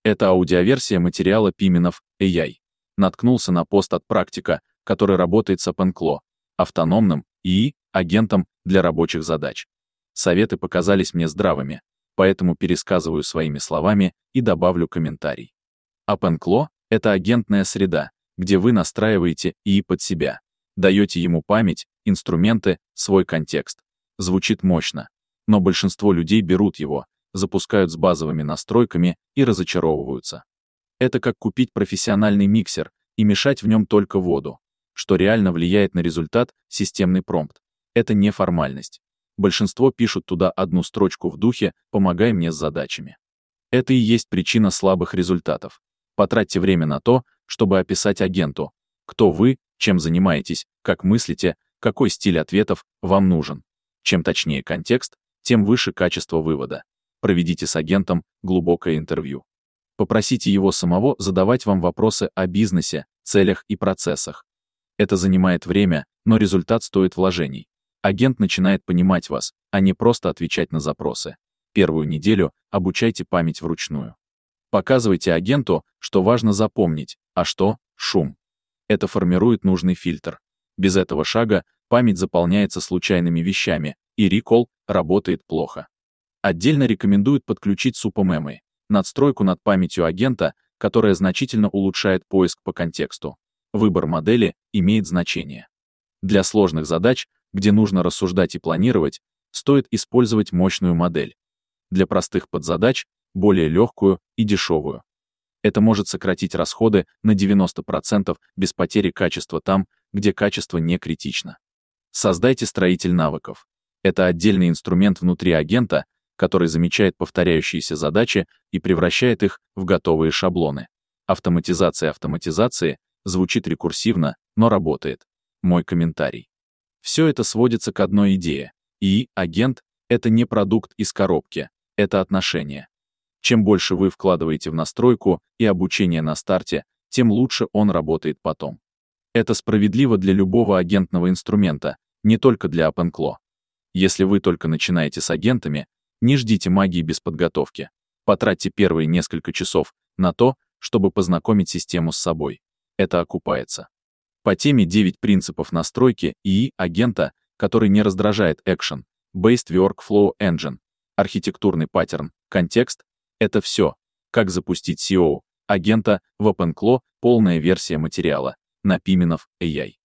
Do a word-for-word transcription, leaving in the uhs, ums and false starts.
Это аудиоверсия материала Piminov эй ай. Наткнулся на пост от практика, который работает с OpenClaw, автономным и и агентом для рабочих задач. Советы показались мне здравыми, поэтому пересказываю своими словами и добавлю комментарий. OpenClaw — это агентная среда, где вы настраиваете и и под себя, даете ему память, инструменты, свой контекст. Звучит мощно, но большинство людей берут его, запускают с базовыми настройками и разочаровываются. Это как купить профессиональный миксер и мешать в нем только воду. Что реально влияет на результат — системный промпт. Это не формальность. Большинство пишут туда одну строчку в духе «помогай мне с задачами». Это и есть причина слабых результатов. Потратьте время на то, чтобы описать агенту, кто вы, чем занимаетесь, как мыслите, какой стиль ответов вам нужен. Чем точнее контекст, тем выше качество вывода. Проведите с агентом глубокое интервью. Попросите его самого задавать вам вопросы о бизнесе, целях и процессах. Это занимает время, но результат стоит вложений. Агент начинает понимать вас, а не просто отвечать на запросы. Первую неделю обучайте память вручную. Показывайте агенту, что важно запомнить, а что — шум. Это формирует нужный фильтр. Без этого шага память заполняется случайными вещами, и рекол работает плохо. Отдельно рекомендуют подключить супомемы, надстройку над памятью агента, которая значительно улучшает поиск по контексту. Выбор модели имеет значение. Для сложных задач, где нужно рассуждать и планировать, стоит использовать мощную модель. Для простых подзадач — более легкую и дешевую. Это может сократить расходы на девяносто процентов без потери качества там, где качество не критично. Создайте строитель навыков. Это отдельный инструмент внутри агента, который замечает повторяющиеся задачи и превращает их в готовые шаблоны. Автоматизация автоматизации звучит рекурсивно, но работает. Мой комментарий. Все это сводится к одной идее. и и-агент — это не продукт из коробки, это отношение. Чем больше вы вкладываете в настройку и обучение на старте, тем лучше он работает потом. Это справедливо для любого агентного инструмента, не только для OpenClaw. Если вы только начинаете с агентами, не ждите магии без подготовки. Потратьте первые несколько часов на то, чтобы познакомить систему с собой. Это окупается. По теме девять принципов настройки и и-агента, который не раздражает Action, Based Workflow Engine, архитектурный паттерн, контекст — это все. Как запустить си и о агента в OpenClaw, полная версия материала на Piminov эй ай.